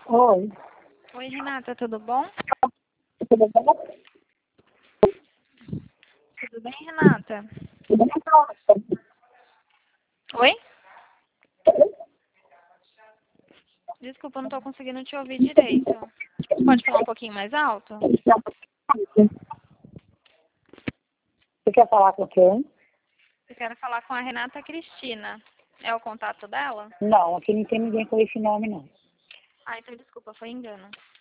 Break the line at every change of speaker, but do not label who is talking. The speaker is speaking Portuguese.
Oi.
Oi, Renata, tudo bom?
Tudo bom?
Tudo bem, Renata? Oi? Desculpa, eu não tô conseguindo te ouvir direito. Pode falar um pouquinho mais alto?
Você quer falar com quem?
Eu quero falar com a Renata Cristina. É o contato dela?
Não, aqui não tem ninguém com esse nome, não.
Ah, então desculpa, foi engano.